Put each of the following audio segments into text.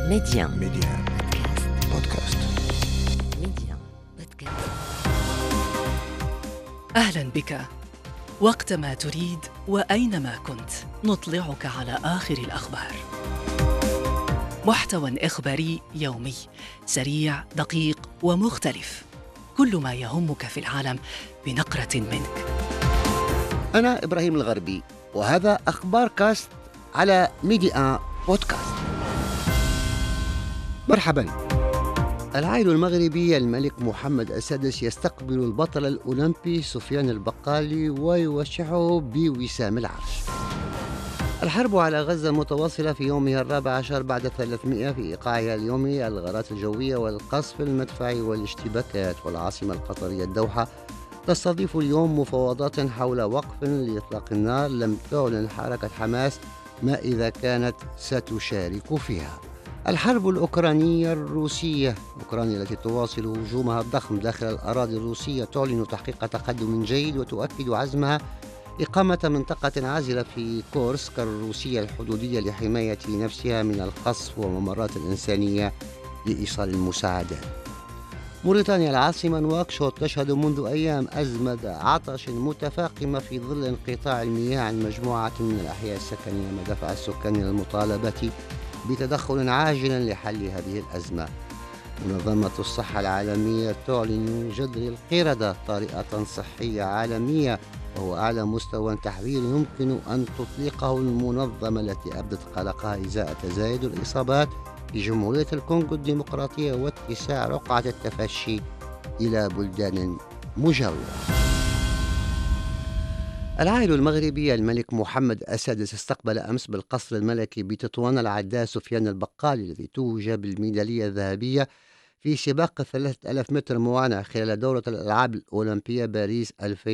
ميديان بودكاست. أهلا بك. وقتما تريد وأينما كنت نطلعك على آخر الأخبار. محتوى إخباري يومي سريع دقيق ومختلف، كل ما يهمك في العالم بنقرة منك. أنا إبراهيم الغربي، وهذا أخبار كاست على ميديان بودكاست. مرحبا. العائل المغربي الملك محمد السادس يستقبل البطل الأولمبي سفيان البقالي ويوشحه بوسام العرش. الحرب على غزة متواصلة في يومها 14 بعد 300 في إيقاعها اليومي الغارات الجوية والقصف المدفعي والاشتباكات. والعاصمة القطرية الدوحة تستضيف اليوم مفاوضات حول وقف لإطلاق النار. لم تعلن حركة حماس ما إذا كانت ستشارك فيها. الحرب الأوكرانية الروسية، أوكرانيا التي تواصل هجومها الضخم داخل الأراضي الروسية تعلن تحقيق تقدم جيد وتؤكد عزمها إقامة منطقة عازلة في كورسك الروسية الحدودية لحماية نفسها من القصف وممرات الإنسانية لإيصال المساعدات. موريتانيا العاصمة نواكشوط تشهد منذ أيام أزمة عطش متفاقمة في ظل انقطاع المياه عن مجموعة من الأحياء السكنية، ما دفع السكان إلى المطالبة بتدخل عاجل لحل هذه الأزمة. منظمة الصحة العالمية تعلن جذر القردة طريقة صحية عالمية، وهو أعلى مستوى تحذير يمكن أن تطلقه المنظمة التي أبدت قلقها إزاء تزايد الإصابات في جمهورية الكونغو الديمقراطية واتساع رقعة التفشي إلى بلدان مجاورة. العائل المغربي الملك محمد السادس استقبل أمس بالقصر الملكي بتطوان العداء سفيان البقالي الذي توج بالميدالية الذهبية في سباق 3000 متر موانع خلال دورة الألعاب الأولمبية باريس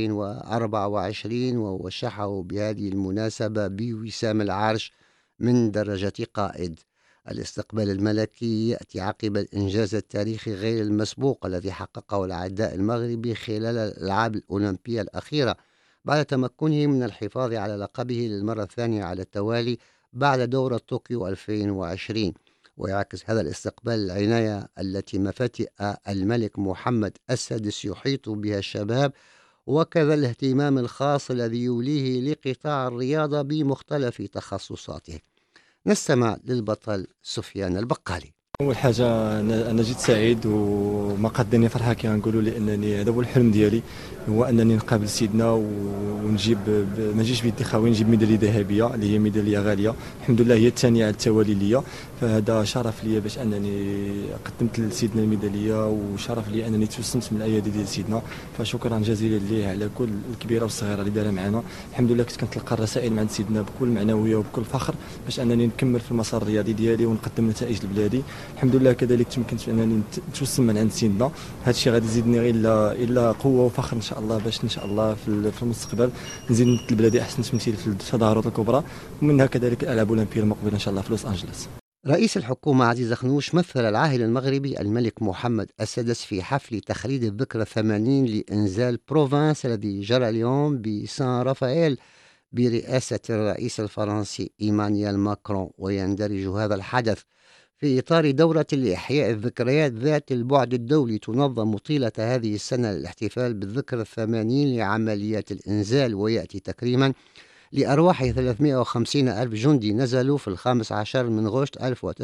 2024، ووشحه بهذه المناسبة بوسام العرش من درجة قائد. الاستقبال الملكي يأتي عقب الإنجاز التاريخي غير المسبوق الذي حققه العداء المغربي خلال الألعاب الأولمبية الأخيرة بعد تمكنه من الحفاظ على لقبه للمرة الثانية على التوالي بعد دورة طوكيو 2020. ويعكس هذا الاستقبال العناية التي مفاتئ الملك محمد السادس يحيط بها الشباب، وكذا الاهتمام الخاص الذي يوليه لقطاع الرياضة بمختلف تخصصاته. نستمع للبطل سفيان البقالي. اول حاجه انا جيت سعيد وما قدني فرحه كي غنقولوا، لانني هذا هو الحلم ديالي، هو انني نقابل سيدنا ونجيب ما نجيش بيدي خاوي، نجيب ميداليه ذهبيه اللي هي ميداليه غاليه، الحمد لله هي الثانيه على التوالي ليا. فهذا شرف ليا باش انني قدمت لسيدنا الميداليه، وشرف لي انني توسمت من الايادي ديال سيدنا. فشكرا جزيلا ليه على كل الكبيره والصغيره اللي دارها معنا. الحمد لله كنت كنتلقى الرسائل من عند سيدنا بكل معنويه وبكل فخر باش انني نكمل في المسار الرياضي ديالي ونقدم نتائج لبلادي. الحمد لله كذلك تمكنت انني نتوسم من عند سيدنا. هذا الشيء غادي يزيدني الا قوه وفخر ان شاء الله، باش ان شاء الله في المستقبل نزيد نمثل بلادي احسن تمثيل في التظاهرات الكبرى، ومنها كذلك الالعاب الاولمبيه المقبله ان شاء الله في لوس انجلوس. رئيس الحكومة عزيز خنوش مثل العاهل المغربي الملك محمد السادس في حفل تخليد الذكرى 80 لإنزال بروفانس الذي جرى اليوم بسان رافائيل برئاسة الرئيس الفرنسي إيمانويل ماكرون. ويندرج هذا الحدث في إطار دورة لإحياء الذكريات ذات البعد الدولي تنظم طيلة هذه السنة للاحتفال بالذكرى 80 لعمليات الإنزال، ويأتي تكريما لأرواح 350 ألف جندي نزلوا في 15 من غشت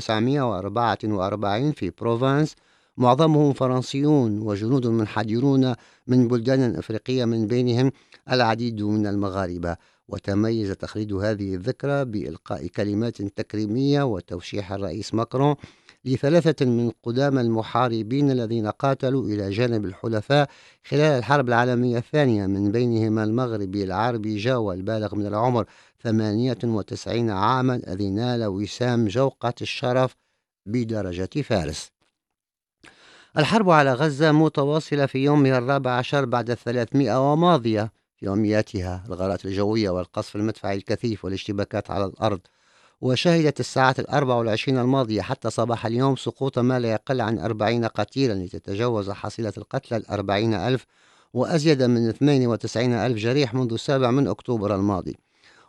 1944 في بروفانس، معظمهم فرنسيون وجنود منحدرون من بلدان أفريقية من بينهم العديد من المغاربة. وتميز تخليد هذه الذكرى بإلقاء كلمات تكريمية وتوشيح الرئيس ماكرون لثلاثة من قدامى المحاربين الذين قاتلوا إلى جانب الحلفاء خلال الحرب العالمية الثانية، من بينهم المغربي العربي جاوة البالغ من العمر 98 عاما الذي نال وسام جوقة الشرف بدرجة فارس. الحرب على غزة متواصلة في يومها 14 بعد 300 وماضية في يومياتها الغارات الجوية والقصف المدفعي الكثيف والاشتباكات على الأرض. وشهدت الساعات 24 الماضية حتى صباح اليوم سقوط ما لا يقل عن 40 قتيلا لتتجاوز حصيلة القتلى 40,000 وأزيد من 92,000 جريح منذ 7 من أكتوبر الماضي.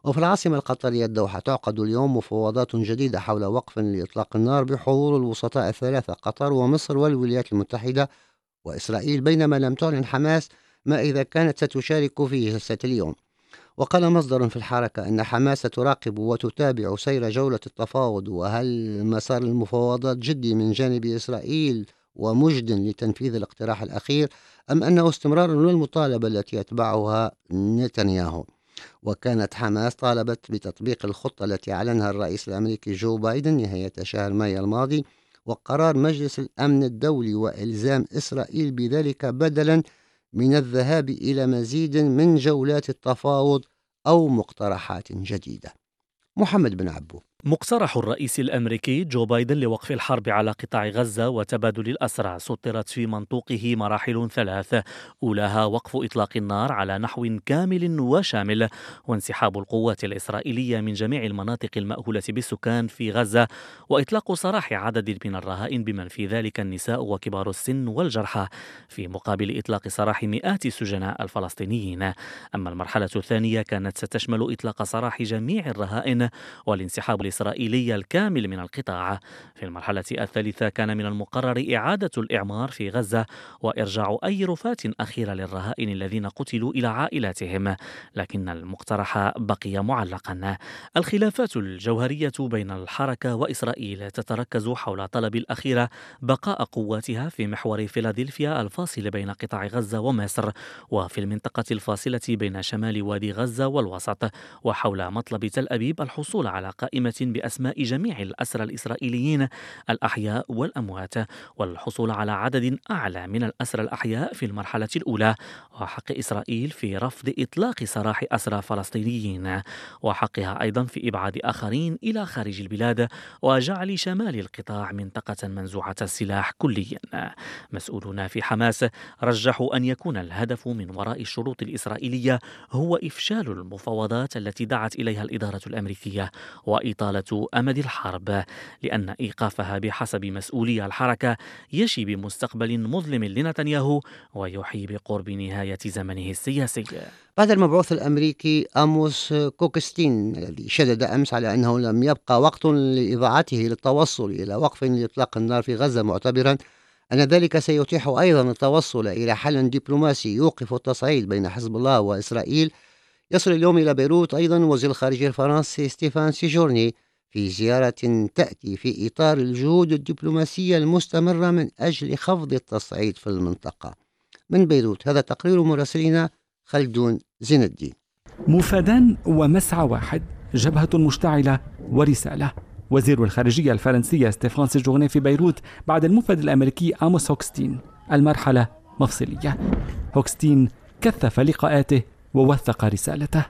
وفي العاصمة القطرية الدوحة تعقد اليوم مفاوضات جديدة حول وقف لإطلاق النار بحضور الوسطاء الثلاثة قطر ومصر والولايات المتحدة وإسرائيل، بينما لم تعلن حماس ما إذا كانت ستشارك في جلسة اليوم. وقال مصدر في الحركة أن حماس تراقب وتتابع سير جولة التفاوض، وهل مسار المفاوضات جدي من جانب إسرائيل ومجد لتنفيذ الاقتراح الأخير، أم أنه استمرار للمطالبة التي يتبعها نتنياهو. وكانت حماس طالبت بتطبيق الخطة التي أعلنها الرئيس الأمريكي جو بايدن نهاية شهر مايو الماضي، وقرار مجلس الأمن الدولي وإلزام إسرائيل بذلك بدلا من الذهاب إلى مزيد من جولات التفاوض أو مقترحات جديدة. محمد بن عبو. مقترح الرئيس الأمريكي جو بايدن لوقف الحرب على قطاع غزة وتبادل الأسرى سطرت في منطوقه مراحل ثلاث، أولاها وقف إطلاق النار على نحو كامل وشامل وانسحاب القوات الإسرائيلية من جميع المناطق المأهولة بالسكان في غزة، وإطلاق سراح عدد من الرهائن بمن في ذلك النساء وكبار السن والجرحى، في مقابل إطلاق سراح مئات السجناء الفلسطينيين. أما المرحلة الثانية كانت ستشمل إطلاق سراح جميع الرهائن والانسحاب الإسرائيلي الكامل من القطاع. في المرحلة الثالثة كان من المقرر إعادة الإعمار في غزة وإرجاع أي رفات أخيرة للرهائن الذين قتلوا إلى عائلاتهم، لكن المقترح بقي معلقا. الخلافات الجوهرية بين الحركة وإسرائيل تتركز حول طلب الأخيرة بقاء قواتها في محور فيلادلفيا الفاصل بين قطاع غزة ومصر وفي المنطقة الفاصلة بين شمال وادي غزة والوسط، وحول مطلب تل أبيب الحصول على قائمة بأسماء جميع الأسرى الإسرائيليين الأحياء والأموات، والحصول على عدد أعلى من الأسرى الأحياء في المرحلة الأولى، وحق إسرائيل في رفض إطلاق سراح أسرى فلسطينيين، وحقها أيضا في إبعاد آخرين إلى خارج البلاد وجعل شمال القطاع منطقة منزوعة السلاح كليا. مسؤولون في حماس رجحوا أن يكون الهدف من وراء الشروط الإسرائيلية هو إفشال المفاوضات التي دعت إليها الإدارة الأمريكية وإطالة أمد الحرب، لأن إيقافها بحسب مسؤولي الحركة يشي بمستقبل مظلم لنتنياهو ويحيي بقرب نهاية زمنه السياسي. بعد المبعوث الأمريكي آموس كوكستين الذي شدد أمس على أنه لم يبقى وقت لإذاعته للتوصل إلى وقف لإطلاق النار في غزة، معتبرا أن ذلك سيتيح أيضا التوصل إلى حل دبلوماسي يوقف التصعيد بين حزب الله وإسرائيل، يصل اليوم إلى بيروت أيضا وزير الخارجية الفرنسي ستيفان سيجورني في زيارة تأتي في إطار الجهود الدبلوماسية المستمرة من أجل خفض التصعيد في المنطقة. من بيروت هذا تقرير مراسلنا خلدون زين الدين. مفادان ومسعى واحد، جبهة مشتعلة ورسالة. وزير الخارجية الفرنسية ستيفان سيجورني في بيروت بعد المفد الأمريكي آموس هوكستين. المرحلة مفصلية. هوكستين كثف لقاءاته ووثق رسالته.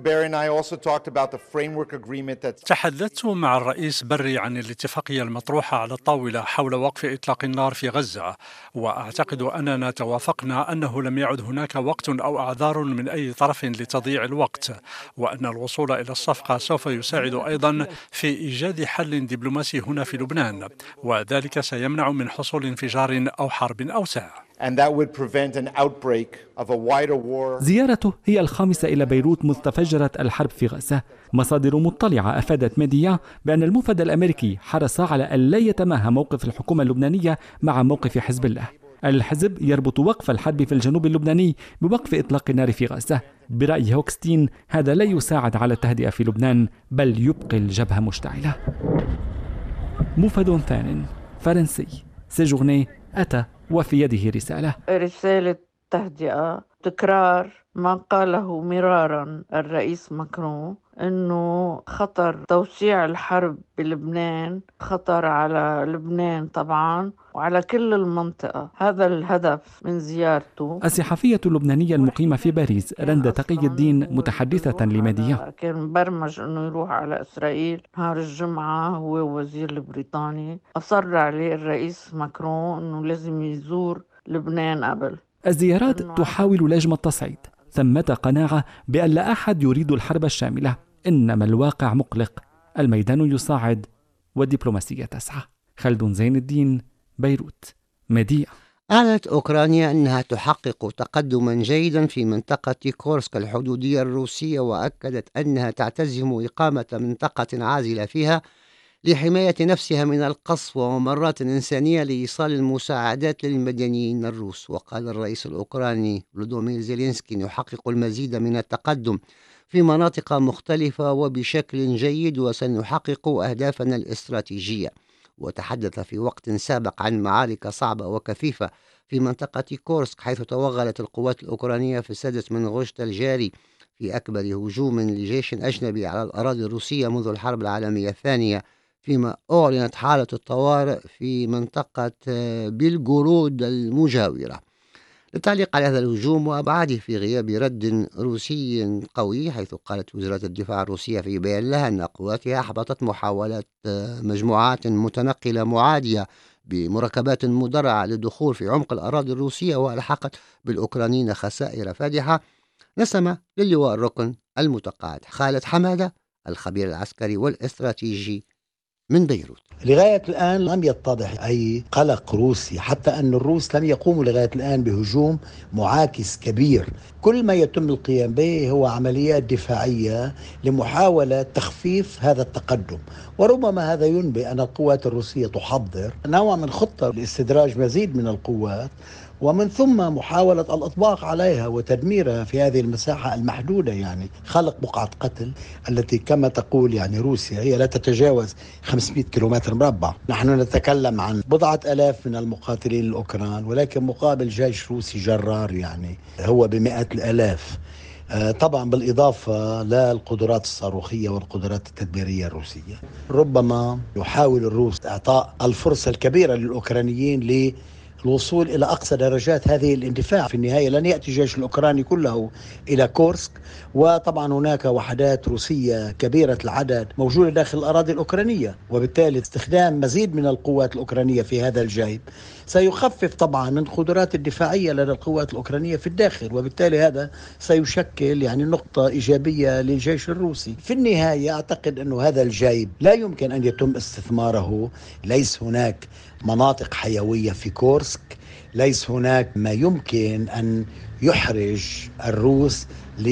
تحدثت مع الرئيس بري عن الاتفاقية المطروحة على الطاولة حول وقف إطلاق النار في غزة، وأعتقد أننا توافقنا أنه لم يعد هناك وقت أو أعذار من أي طرف لتضييع الوقت، وأن الوصول إلى الصفقة سوف يساعد أيضا في إيجاد حل دبلوماسي هنا في لبنان، وذلك سيمنع من حصول انفجار أو حرب أوسع. زيارته هي الخامسة إلى بيروت منذ تفجرت الحرب في غزة. مصادر مطلعة أفادت ميديا بأن المفد الأمريكي حرص على أن لا يتماهى موقف الحكومة اللبنانية مع موقف حزب الله. الحزب يربط وقف الحرب في الجنوب اللبناني بوقف إطلاق النار في غزة. برأي هوكستين هذا لا يساعد على التهدئة في لبنان بل يبقي الجبهة مشتعلة. مفد ثان فرنسي سيجورني أتى وفي يده رسالة تهدئة، تكرار ما قاله مرارا الرئيس ماكرون أنه خطر توسيع الحرب بلبنان خطر على لبنان طبعا وعلى كل المنطقة. هذا الهدف من زيارته. الصحفية اللبنانية المقيمة في باريس رندا تقي الدين متحدثة لميديا كان مبرمج أنه يروح على إسرائيل نهار الجمعة، هو وزير البريطاني أصر عليه الرئيس ماكرون أنه لازم يزور لبنان قبل. الزيارات تحاول لجم التصعيد. ثمة قناعة بأن لا أحد يريد الحرب الشاملة، إنما الواقع مقلق، الميدان يصاعد والدبلوماسية تسعى. خلدون زين الدين، بيروت، ميديا. أعلنت أوكرانيا أنها تحقق تقدما جيدا في منطقة كورسك الحدودية الروسية، وأكدت أنها تعتزم إقامة منطقة عازلة فيها لحماية نفسها من القصف وممرات إنسانية لإيصال المساعدات للمدنيين الروس. وقال الرئيس الأوكراني فلودومير زيلينسكي يحقق المزيد من التقدم في مناطق مختلفة وبشكل جيد، وسنحقق أهدافنا الاستراتيجية. وتحدث في وقت سابق عن معارك صعبة وكثيفة في منطقة كورسك، حيث توغلت القوات الأوكرانية في السادس من غشت الجاري في أكبر هجوم لجيش أجنبي على الأراضي الروسية منذ الحرب العالمية الثانية، فيما أعلنت حالة الطوارئ في منطقة بيلغورود المجاورة للتعليق على هذا الهجوم وأبعاده في غياب رد روسي قوي، حيث قالت وزارة الدفاع الروسية في بيان لها أن قواتها أحبطت محاولات مجموعات متنقلة معادية بمركبات مدرعة للدخول في عمق الأراضي الروسية، وألحقت بالأوكرانيين خسائر فادحة. نسمة للواء الركن المتقاعد خالد حمادة الخبير العسكري والاستراتيجي من بيروت. لغاية الآن لم يتضح أي قلق روسي، حتى أن الروس لم يقوموا لغاية الآن بهجوم معاكس كبير. كل ما يتم القيام به هو عمليات دفاعية لمحاولة تخفيف هذا التقدم، وربما هذا ينبئ أن القوات الروسية تحضر نوع من خطة لاستدراج مزيد من القوات، ومن ثم محاولة الإطباق عليها وتدميرها في هذه المساحة المحدودة، يعني خلق بقعة قتل التي كما تقول يعني روسيا هي لا تتجاوز 500 كيلومتر مربع. نحن نتكلم عن بضعة آلاف من المقاتلين الأوكران، ولكن مقابل جيش روسي جرار يعني هو بمئات الآلاف، طبعا بالإضافة للقدرات الصاروخية والقدرات التدميرية الروسية. ربما يحاول الروس إعطاء الفرصة الكبيرة للأوكرانيين الوصول إلى أقصى درجات هذه الاندفاع. في النهاية لن يأتي الجيش الأوكراني كله إلى كورسك، وطبعا هناك وحدات روسية كبيرة العدد موجودة داخل الأراضي الأوكرانية، وبالتالي استخدام مزيد من القوات الأوكرانية في هذا الجانب سيخفف طبعا من القدرات الدفاعية لدى القوات الأوكرانية في الداخل، وبالتالي هذا سيشكل يعني نقطة إيجابية للجيش الروسي. في النهاية أعتقد أن هذا الجانب لا يمكن أن يتم استثماره. ليس هناك مناطق حيوية في كورسك، ليس هناك ما يمكن أن يحرج الروس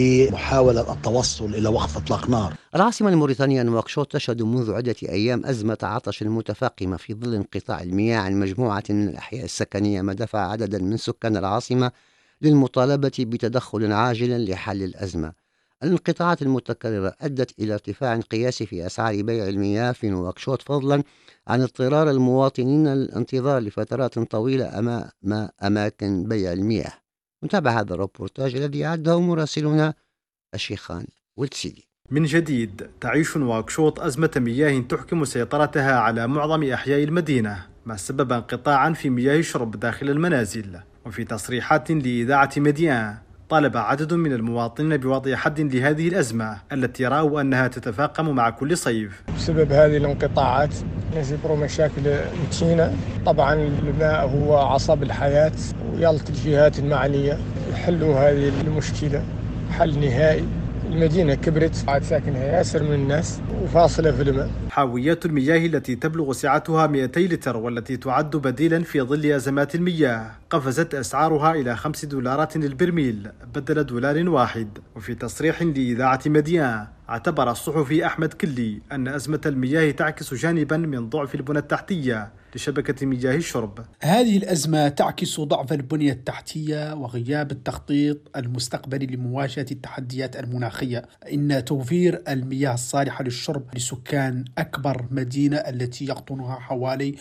لمحاولة التوصل إلى وقف إطلاق نار. العاصمة الموريتانية نواكشوط تشهد منذ عدة أيام أزمة عطش متفاقمة في ظل انقطاع المياه عن مجموعة من الأحياء السكنية، ما دفع عددا من سكان العاصمة للمطالبة بتدخل عاجل لحل الأزمة. الانقطاعات المتكررة أدت إلى ارتفاع قياسي في أسعار بيع المياه في نواكشوط، فضلا عن اضطرار المواطنين للانتظار لفترات طويلة أمام أماكن بيع المياه. نتابع هذا الروبورتاج الذي أعده مراسلنا الشيخان والسيدي. من جديد تعيش نواكشوط أزمة مياه تحكم سيطرتها على معظم أحياء المدينة، ما سبب انقطاعا في مياه الشرب داخل المنازل. وفي تصريحات لإذاعة ميديان طالب عدد من المواطنين بوضع حد لهذه الأزمة التي رأوا أنها تتفاقم مع كل صيف. بسبب هذه الانقطاعات نجبر مشاكل متينة. طبعا الماء هو عصب الحياة، ويلت الجهات المعنية يحلوا هذه المشكلة حل نهائي. المدينة كبرت، بعد ساكنها ياسر من الناس وفاصلة في الماء. حاويات المياه التي تبلغ سعتها 200 لتر والتي تعد بديلا في ظل أزمات المياه قفزت أسعارها إلى $5 للبرميل بدل $1 واحد. وفي تصريح لإذاعة ميديان اعتبر الصحفي أحمد كلي أن أزمة المياه تعكس جانبا من ضعف البنى التحتية لشبكة مياه الشرب. هذه الأزمة تعكس ضعف البنية التحتية وغياب التخطيط المستقبلي لمواجهة التحديات المناخية. إن توفير المياه الصالحة للشرب لسكان أكبر مدينة التي يقطنها حوالي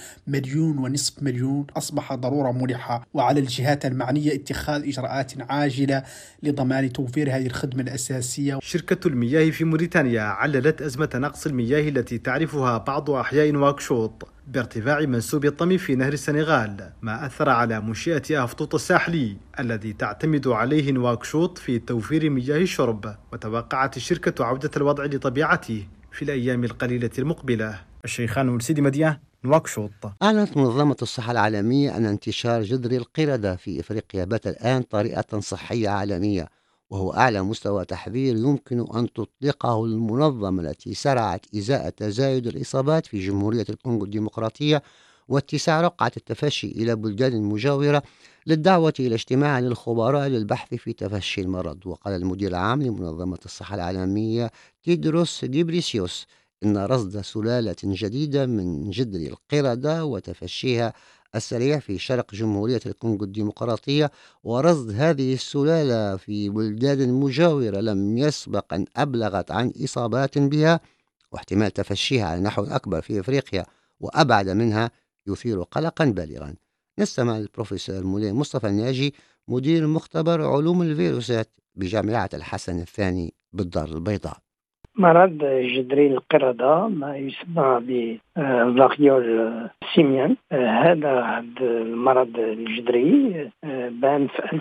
1.5 مليون أصبح ضرورة ملحة، وعلى الجهات المعنية اتخاذ إجراءات عاجلة لضمان توفير هذه الخدمة الأساسية. شركة المياه في موريتانيا عللت أزمة نقص المياه التي تعرفها بعض أحياء نواكشوط بارتفاع منسوب الطمي في نهر السنغال، ما أثر على منشأة أفطوط الساحلي الذي تعتمد عليه نواكشوط في توفير مياه الشرب. وتوقعت الشركة عودة الوضع لطبيعته في الأيام القليلة المقبلة. الشيخان والسيدي مديان، نواكشوط. أعلنت منظمة الصحة العالمية أن انتشار جذر القردة في إفريقيا بات الآن طريقة صحية عالمية، وهو أعلى مستوى تحذير يمكن أن تطلقه المنظمة التي سرعت إزاء تزايد الإصابات في جمهورية الكونغو الديمقراطية واتساع رقعة التفشي إلى بلدان المجاورة للدعوة إلى اجتماع للخبراء للبحث في تفشي المرض. وقال المدير العام لمنظمة الصحة العالمية تيدروس غيبريسيوس إن رصد سلالة جديدة من جدر القردة وتفشيها السريع في شرق جمهورية الكونغو الديمقراطية ورصد هذه السلالة في بلدان مجاورة لم يسبق أن أبلغت عن إصابات بها، واحتمال تفشيها على نحو أكبر في إفريقيا وأبعد منها يثير قلقا بالغا. نستمع للبروفيسور مولاي مصطفى الناجي مدير مختبر علوم الفيروسات بجامعة الحسن الثاني بالدار البيضاء. مرض جدري القردة ما يسمى بفاريول سيميان، هذا المرض الجدري بان في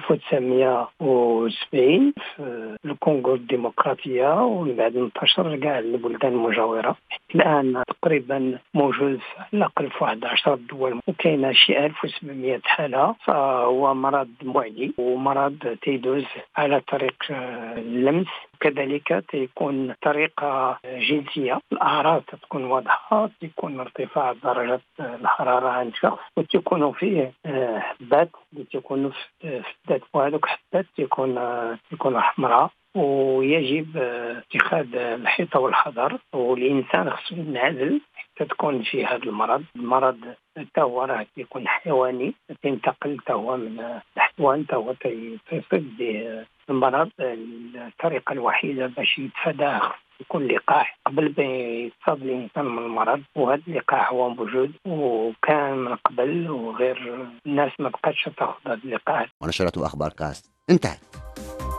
1970 في الكونغو الديمقراطية ومن بعد انتشر كاع البلدان المجاورة. الآن تقريبا موجود على الأقل في 11 دول وكاين شي 1700 حالة. فهو مرض معدي ومرض تيدوز على طريق اللمس، كذلك تكون طريقة جنسية. الأعراض تكون واضحة، تكون ارتفاع درجة الحرارة عند شخص وتكون فيه حبات اللي تكون في الدم، وهذوك حبات تكون حمراء. ويجب اتخاذ الحيطة والحذر، والإنسان خصو ينعزل حتى تكون في هذا المرض حتى هو راه يكون حيواني، تنتقل حتى هو من الحيوان حتى هو تصيب به المرض. الطريقة الوحيدة باش يتفاداه يكون لقاح قبل ما يتصاب الإنسان من المرض، وهذا اللقاح هو موجود وكان من قبل وغير الناس ما بقاتش تاخذ هذا اللقاح. ونشرة أخبار كاست انتهت.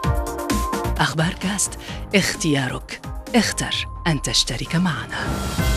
أخبار كاست، اختيارك، اختر أن تشترك معنا.